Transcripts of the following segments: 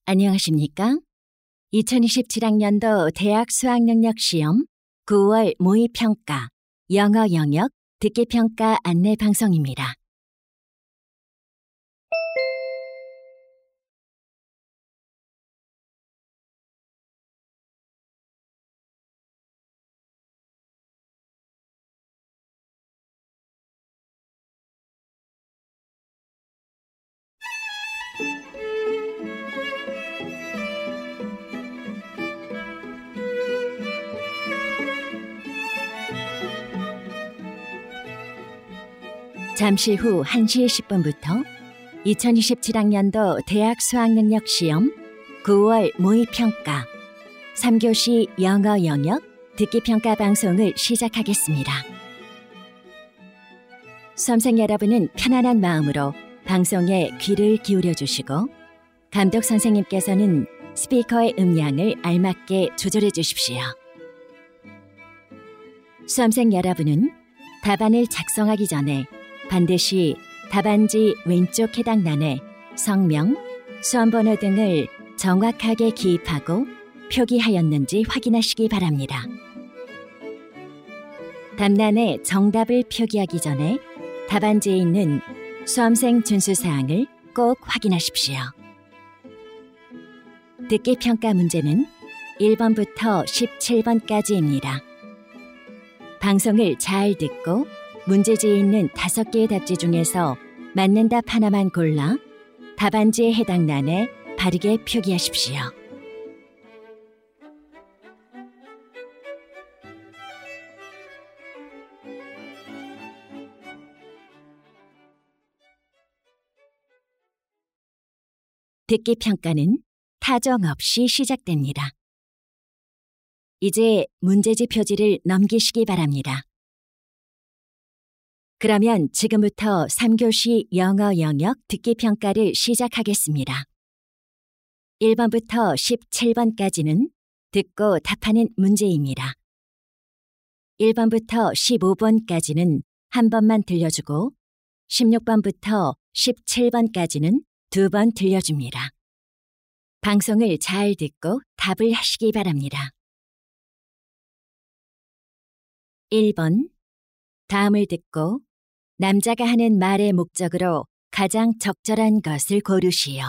안녕하십니까? 2027학년도 대학 수학능력시험 9월 모의평가 영어 영역 듣기평가 안내 방송입니다. 잠시 후 1시 10분부터 2027학년도 대학 수학능력시험 9월 모의평가 3교시 영어 영역 듣기평가 방송을 시작하겠습니다. 수험생 여러분은 편안한 마음으로 방송에 귀를 기울여 주시고 감독 선생님께서는 스피커의 음량을 알맞게 조절해 주십시오. 수험생 여러분은 답안을 작성하기 전에 반드시 답안지 왼쪽 해당란에 성명, 수험번호 등을 정확하게 기입하고 표기하였는지 확인하시기 바랍니다. 답란에 정답을 표기하기 전에 답안지에 있는 수험생 준수사항을 꼭 확인하십시오. 듣기평가 문제는 1번부터 17번까지입니다. 방송을 잘 듣고 문제지에 있는 5개의 답지 중에서 맞는 답 하나만 골라 답안지에 해당란에 바르게 표기하십시오. 듣기평가는 타정 없이 시작됩니다. 이제 문제지 표지를 넘기시기 바랍니다. 그러면 지금부터 3교시 영어 영역 듣기평가를 시작하겠습니다. 1번부터 17번까지는 듣고 답하는 문제입니다. 1번부터 15번까지는 한 번만 들려주고 16번부터 17번까지는 2번 들려줍니다. 방송을 잘 듣고 답을 하시기 바랍니다. 1번. 다음을 듣고 남자가 하는 말의 목적으로 가장 적절한 것을 고르시오.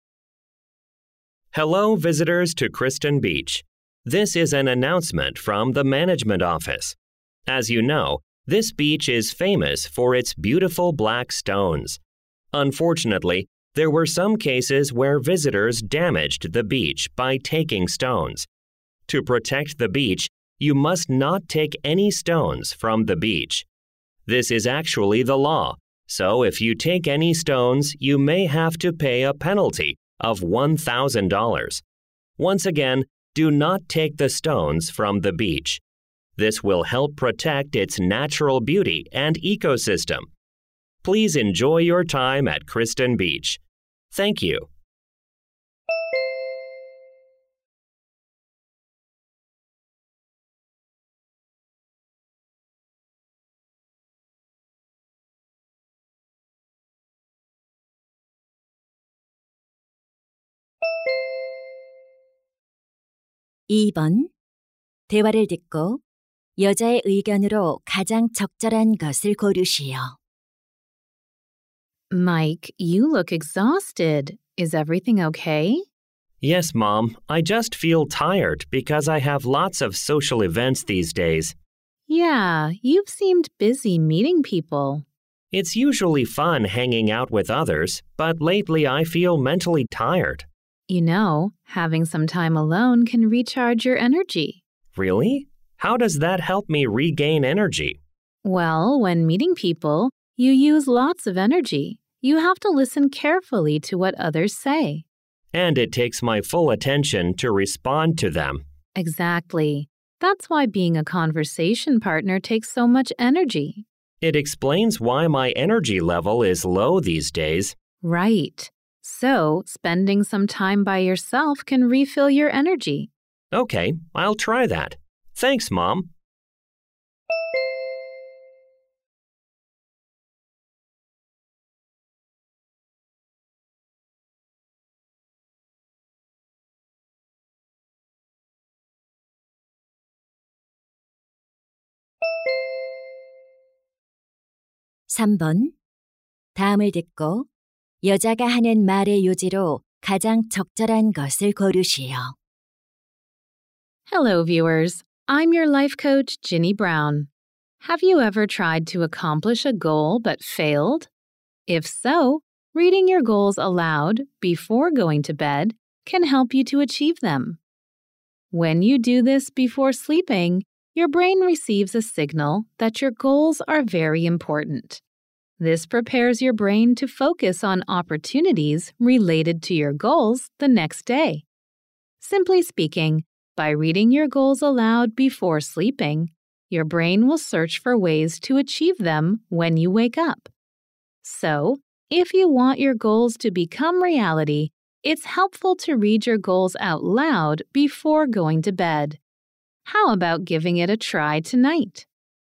Hello, visitors to Kristen Beach. This is an announcement from the management office. As you know, this beach is famous for its beautiful black stones. Unfortunately, there were some cases where visitors damaged the beach by taking stones. To protect the beach, you must not take any stones from the beach. This is actually the law, so if you take any stones, you may have to pay a penalty of $1,000. Once again, do not take the stones from the beach. This will help protect its natural beauty and ecosystem. Please enjoy your time at Kristen Beach. Thank you. (2번) 대화를 듣고 여자의 의견으로 가장 적절한 것을 고르시오. Mike, you look exhausted. Is everything okay? Yes, Mom. I just feel tired because I have lots of social events these days. Yeah, you've seemed busy meeting people. It's usually fun hanging out with others, but lately I feel mentally tired. You know, having some time alone can recharge your energy. Really? How does that help me regain energy? Well, when meeting people, you use lots of energy. You have to listen carefully to what others say. And it takes my full attention to respond to them. Exactly. That's why being a conversation partner takes so much energy. It explains why my energy level is low these days. Right. So, spending some time by yourself can refill your energy. Okay, I'll try that. Thanks, Mom. 3번. 다음을 듣고 여자가 하는 말의 요지로 가장 적절한 것을 고르시오. Hello, viewers. I'm your life coach, Ginny Brown. Have you ever tried to accomplish a goal but failed? If so, reading your goals aloud before going to bed can help you to achieve them. When you do this before sleeping, your brain receives a signal that your goals are very important. This prepares your brain to focus on opportunities related to your goals the next day. Simply speaking, by reading your goals aloud before sleeping, your brain will search for ways to achieve them when you wake up. So, if you want your goals to become reality, it's helpful to read your goals out loud before going to bed. How about giving it a try tonight?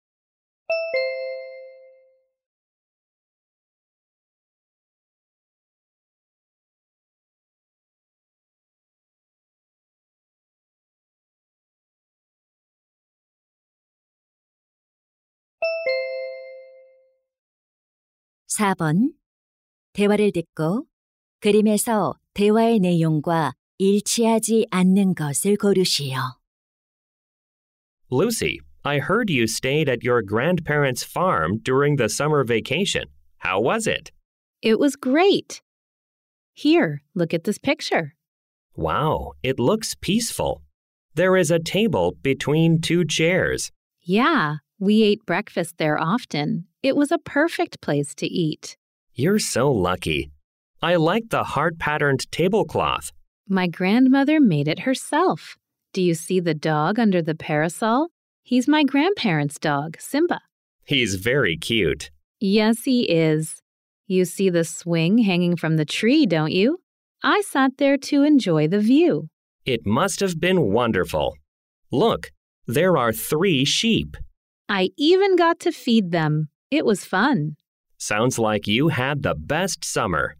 (4번) 대화를 듣고 그림에서 대화의 내용과 일치하지 않는 것을 고르시오. Lucy, I heard you stayed at your grandparents' farm during the summer vacation. How was it? It was great. Here, look at this picture. Wow, it looks peaceful. There is a table between two chairs. Yeah, we ate breakfast there often. It was a perfect place to eat. You're so lucky. I like the heart-patterned tablecloth. My grandmother made it herself. Do you see the dog under the parasol? He's my grandparents' dog, Simba. He's very cute. Yes, he is. You see the swing hanging from the tree, don't you? I sat there to enjoy the view. It must have been wonderful. Look, there are 3 sheep. I even got to feed them. It was fun. Sounds like you had the best summer.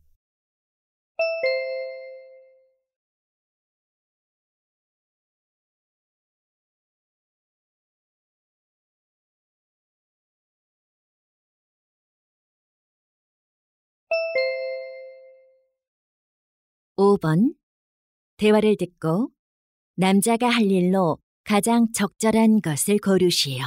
(5번) 대화를 듣고 남자가 할 일로 가장 적절한 것을 고르시오.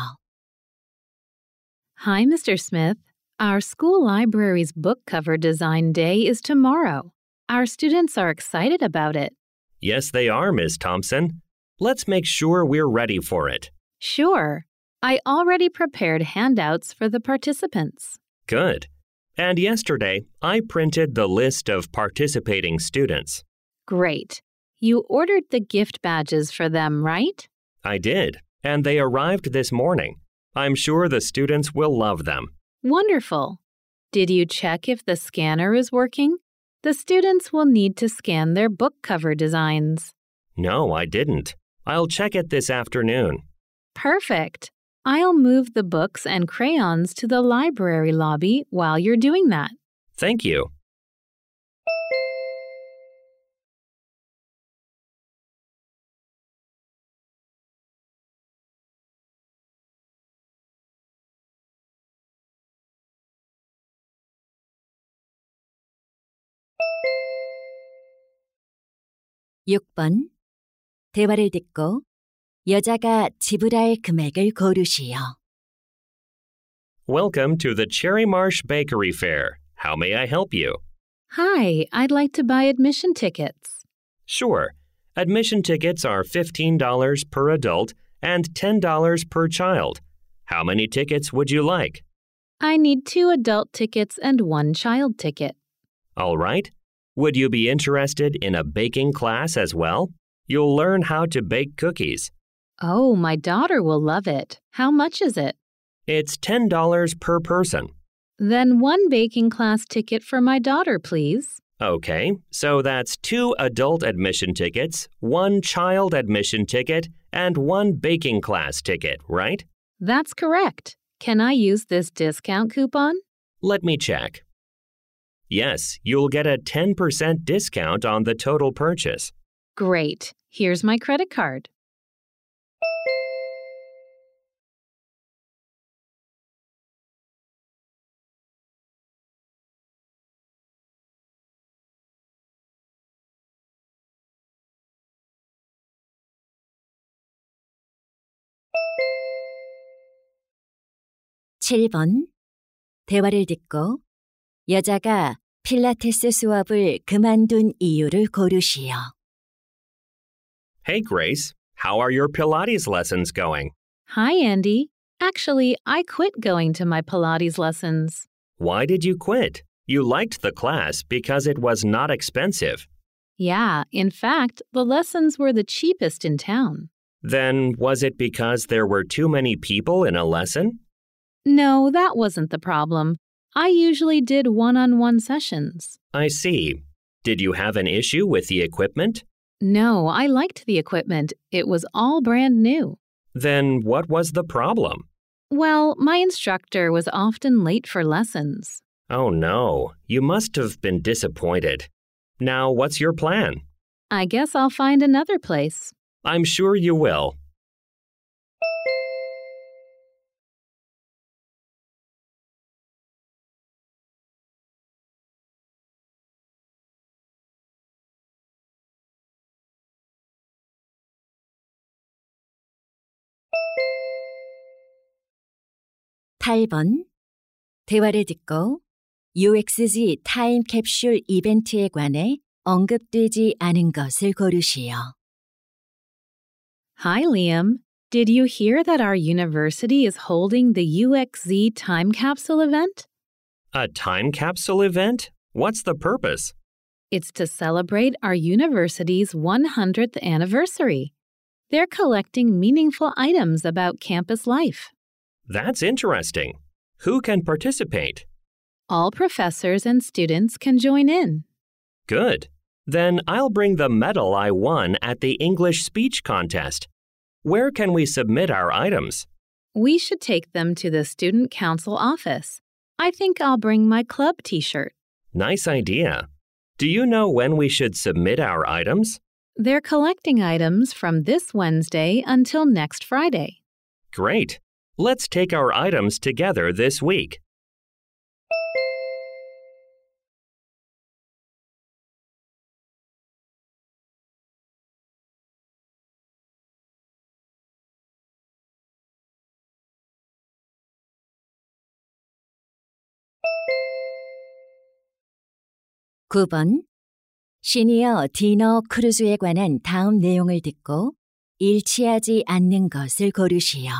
Hi, Mr. Smith. Our school library's book cover design day is tomorrow. Our students are excited about it. Yes, they are, Ms. Thompson. Let's make sure we're ready for it. Sure. I already prepared handouts for the participants. Good. And yesterday, I printed the list of participating students. Great. You ordered the gift badges for them, right? I did, and they arrived this morning. I'm sure the students will love them. Wonderful. Did you check if the scanner is working? The students will need to scan their book cover designs. No, I didn't. I'll check it this afternoon. Perfect. I'll move the books and crayons to the library lobby while you're doing that. Thank you. (6번) 대화를 듣고 여자가 지불할 금액을 고르시오. Welcome to the Cherry Marsh Bakery Fair. How may I help you? Hi, I'd like to buy admission tickets. Sure. Admission tickets are $15 per adult and $10 per child. How many tickets would you like? I need 2 adult tickets and 1 child ticket. All right. Would you be interested in a baking class as well? You'll learn how to bake cookies. Oh, my daughter will love it. How much is it? It's $10 per person. Then 1 baking class ticket for my daughter, please. Okay, so that's 2 adult admission tickets, 1 child admission ticket, and 1 baking class ticket, right? That's correct. Can I use this discount coupon? Let me check. Yes, you'll get a 10% discount on the total purchase. Great. Here's my credit card. 7번. 대화를 듣고 여자가 필라테스 수업을 그만둔 이유를 고르시오. Hey, Grace. How are your Pilates lessons going? Hi, Andy. Actually, I quit going to my Pilates lessons. Why did you quit? You liked the class because it was not expensive. Yeah, in fact, the lessons were the cheapest in town. Then, was it because there were too many people in a lesson? No, that wasn't the problem. I usually did one-on-one sessions. I see. Did you have an issue with the equipment? No, I liked the equipment. It was all brand new. Then, what was the problem? Well, my instructor was often late for lessons. Oh no, you must have been disappointed. Now, what's your plan? I guess I'll find another place. I'm sure you will. (8번) 대화를 듣고 UXG 타임캡슐 이벤트에 관해 언급되지 않은 것을 고르시오. Hi, Liam. Did you hear that our university is holding the UXZ time capsule event? A time capsule event? What's the purpose? It's to celebrate our university's 100th anniversary. They're collecting meaningful items about campus life. That's interesting. Who can participate? All professors and students can join in. Good. Then I'll bring the medal I won at the English speech contest. Where can we submit our items? We should take them to the student council office. I think I'll bring my club t-shirt. Nice idea. Do you know when we should submit our items? They're collecting items from this Wednesday until next Friday. Great. Let's take our items together this week. (9번) 시니어 디너 크루즈에 관한 다음 내용을 듣고 일치하지 않는 것을 고르시오.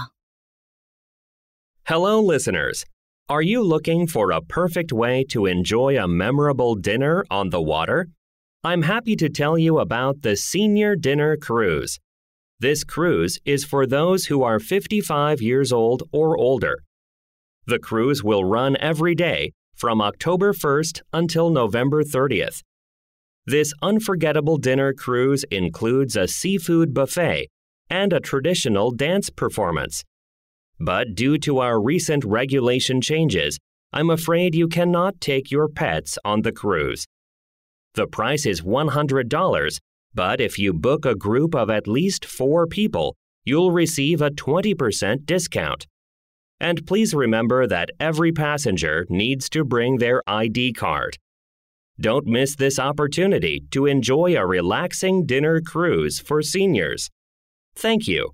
Hello, listeners. Are you looking for a perfect way to enjoy a memorable dinner on the water? I'm happy to tell you about the Senior Dinner Cruise. This cruise is for those who are 55 years old or older. The cruise will run every day from October 1st until November 30th. This unforgettable dinner cruise includes a seafood buffet and a traditional dance performance. But due to our recent regulation changes, I'm afraid you cannot take your pets on the cruise. The price is $100, but if you book a group of at least 4 people, you'll receive a 20% discount. And please remember that every passenger needs to bring their ID card. Don't miss this opportunity to enjoy a relaxing dinner cruise for seniors. Thank you.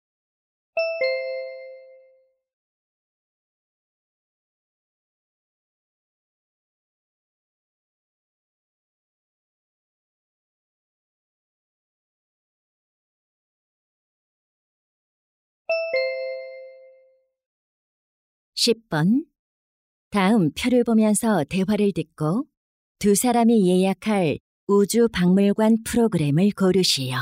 (10번) 다음 표를 보면서 대화를 듣고 두 사람이 예약할 우주 박물관 프로그램을 고르시오.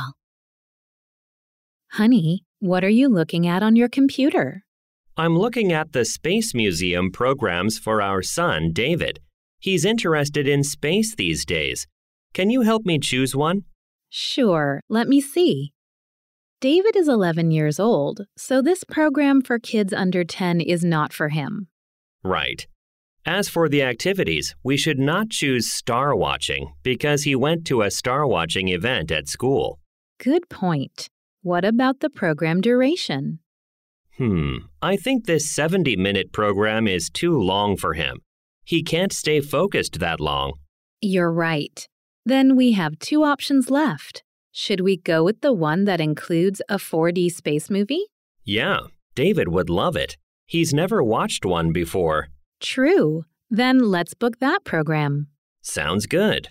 Honey, what are you looking at on your computer? I'm looking at the Space Museum programs for our son, David. He's interested in space these days. Can you help me choose one? Sure, let me see. David is 11 years old, so this program for kids under 10 is not for him. Right. As for the activities, we should not choose star watching because he went to a star watching event at school. Good point. What about the program duration? I think this 70-minute program is too long for him. He can't stay focused that long. You're right. Then we have 2 options left. Should we go with the one that includes a 4D space movie? Yeah, David would love it. He's never watched one before. True. Then let's book that program. Sounds good.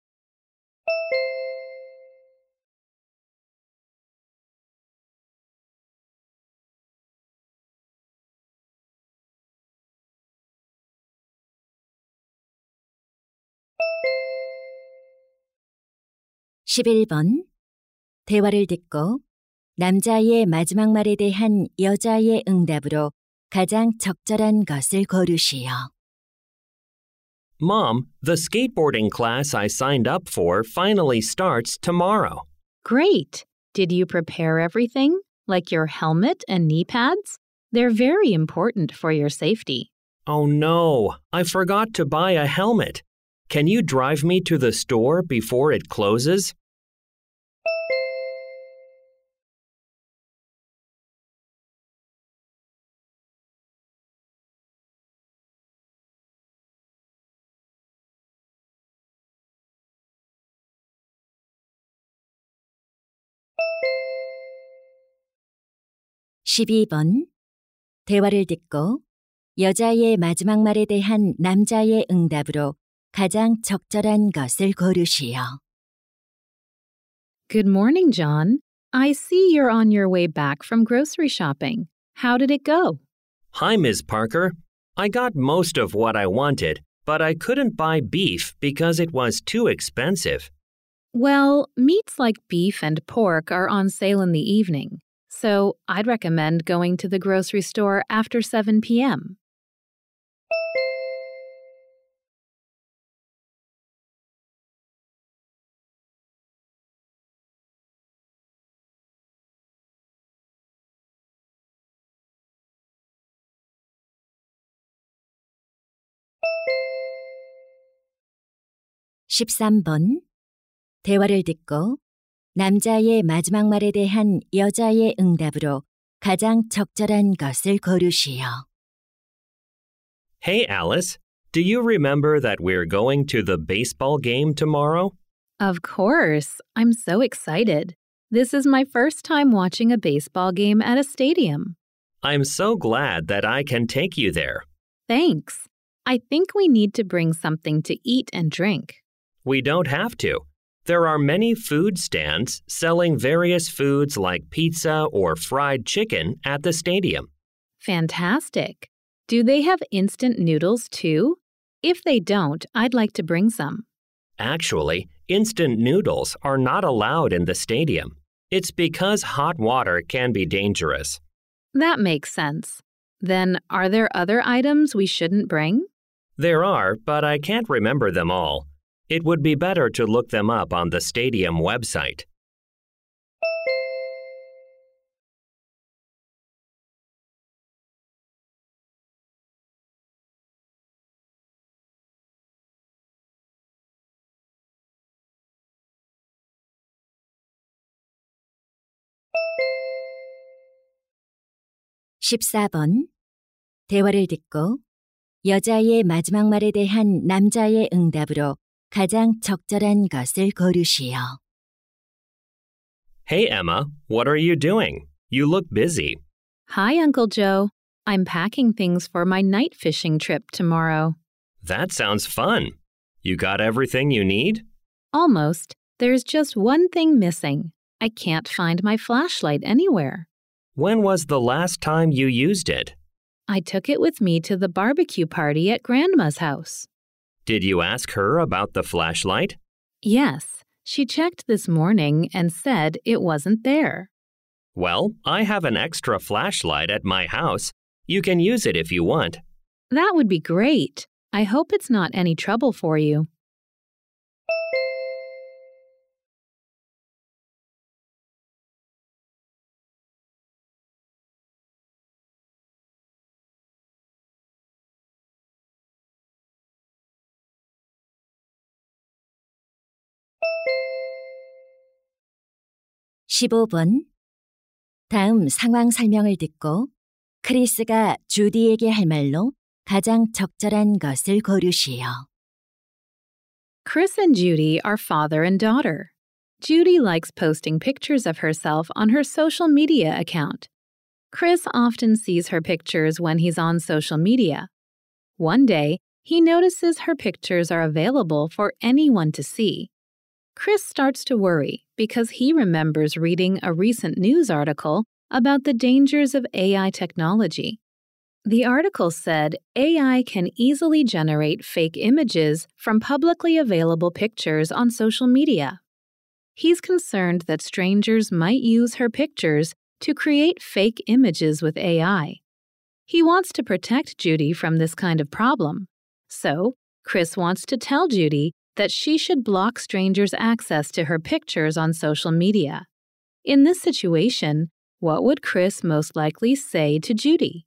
(11번) 대화를 듣고 남자의 마지막 말에 대한 여자의 응답으로 가장 적절한 것을 고르시오. Mom, the skateboarding class I signed up for finally starts tomorrow. Great. Did you prepare everything, like your helmet and knee pads? They're very important for your safety. Oh no, I forgot to buy a helmet. Can you drive me to the store before it closes? (12번) 대화를 듣고 여자의 마지막 말에 대한 남자의 응답으로 가장 적절한 것을 고르시오. Good morning, John. I see you're on your way back from grocery shopping. How did it go? Hi, Ms. Parker. I got most of what I wanted, but I couldn't buy beef because it was too expensive. Well, meats like beef and pork are on sale in the evening, so I'd recommend going to the grocery store after 7 p.m. (13번) 대화를 듣고 남자의 마지막 말에 대한 여자의 응답으로 가장 적절한 것을 고르시오. Hey, Alice. Do you remember that we're going to the baseball game tomorrow? Of course. I'm so excited. This is my first time watching a baseball game at a stadium. I'm so glad that I can take you there. Thanks. I think we need to bring something to eat and drink. We don't have to. There are many food stands selling various foods like pizza or fried chicken at the stadium. Fantastic. Do they have instant noodles too? If they don't, I'd like to bring some. Actually, instant noodles are not allowed in the stadium. It's because hot water can be dangerous. That makes sense. Then, are there other items we shouldn't bring? There are, but I can't remember them all. It would be better to look them up on the stadium website. (14번) 대화를 듣고 여자의 마지막 말에 대한 남자의 응답으로 가장 적절한 것을 고르시오. Hey, Emma, what are you doing? You look busy. Hi, Uncle Joe. I'm packing things for my night fishing trip tomorrow. That sounds fun. You got everything you need? Almost. There's just one thing missing. I can't find my flashlight anywhere. When was the last time you used it? I took it with me to the barbecue party at Grandma's house. Did you ask her about the flashlight? Yes, she checked this morning and said it wasn't there. Well, I have an extra flashlight at my house. You can use it if you want. That would be great. I hope it's not any trouble for you. (15번) 다음 상황 설명을 듣고 크리스가 주디에게 할 말로 가장 적절한 것을 고르시오. Chris and Judy are father and daughter. Judy likes posting pictures of herself on her social media account. Chris often sees her pictures when he's on social media. One day, he notices her pictures are available for anyone to see. Chris starts to worry because he remembers reading a recent news article about the dangers of AI technology. The article said AI can easily generate fake images from publicly available pictures on social media. He's concerned that strangers might use her pictures to create fake images with AI. He wants to protect Judy from this kind of problem. So, Chris wants to tell Judy that she should block strangers' access to her pictures on social media. In this situation, what would Chris most likely say to Judy?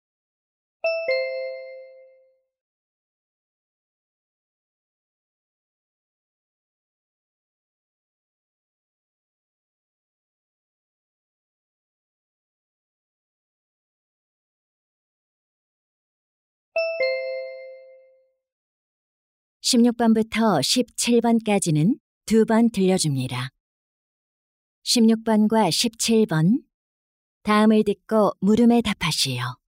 (16번부터 17번까지는 2번 들려줍니다. 16번과 17번 다음을 듣고 물음에 답하시오.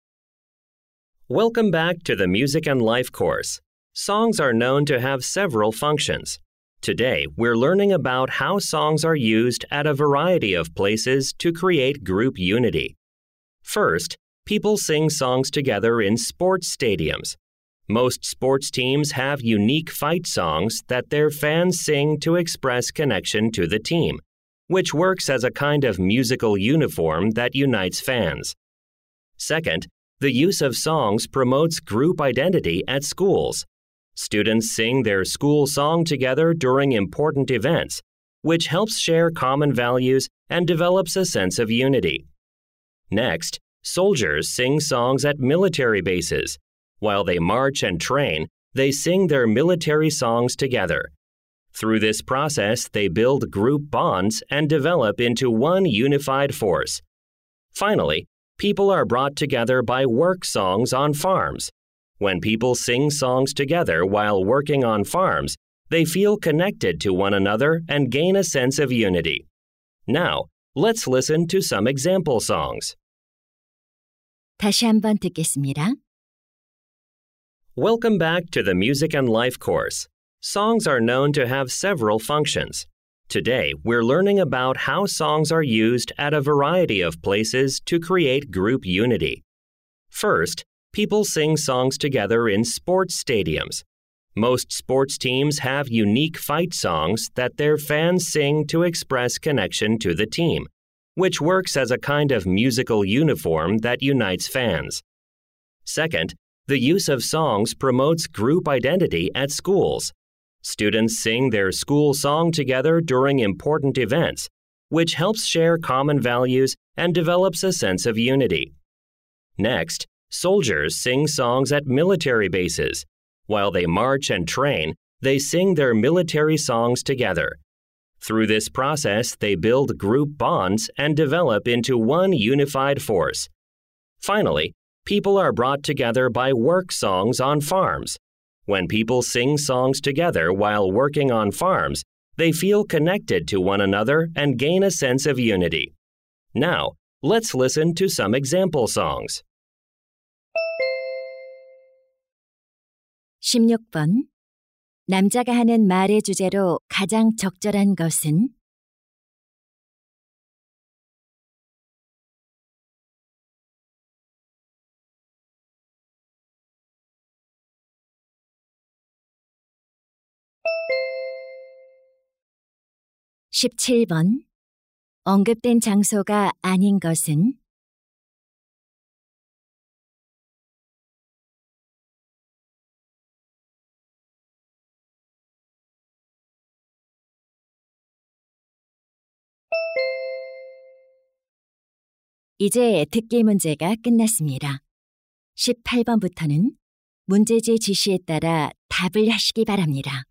Welcome back to the Music and Life course. Songs are known to have several functions. Today, we're learning about how songs are used at a variety of places to create group unity. First, people sing songs together in sports stadiums. Most sports teams have unique fight songs that their fans sing to express connection to the team, which works as a kind of musical uniform that unites fans. Second, the use of songs promotes group identity at schools. Students sing their school song together during important events, which helps share common values and develops a sense of unity. Next, soldiers sing songs at military bases. While they march and train, they sing their military songs together. Through this process, they build group bonds and develop into one unified force. Finally, people are brought together by work songs on farms. When people sing songs together while working on farms, they feel connected to one another and gain a sense of unity. Now, let's listen to some example songs. 다시 한번 듣겠습니다. Welcome back to the Music and Life course. Songs are known to have several functions. Today, we're learning about how songs are used at a variety of places to create group unity. First, people sing songs together in sports stadiums. Most sports teams have unique fight songs that their fans sing to express connection to the team, which works as a kind of musical uniform that unites fans. Second, the use of songs promotes group identity at schools. Students sing their school song together during important events, which helps share common values and develops a sense of unity. Next, soldiers sing songs at military bases. While they march and train, they sing their military songs together. Through this process, they build group bonds and develop into one unified force. Finally, people are brought together by work songs on farms. When people sing songs together while working on farms, they feel connected to one another and gain a sense of unity. Now, let's listen to some example songs. 16번 남자가 하는 말의 주제로 가장 적절한 것은? 17번 언급된 장소가 아닌 것은? '이제 듣기 문제가 끝났습니다. 18번부터는 문제지 지시에 따라 답을 하시기 바랍니다.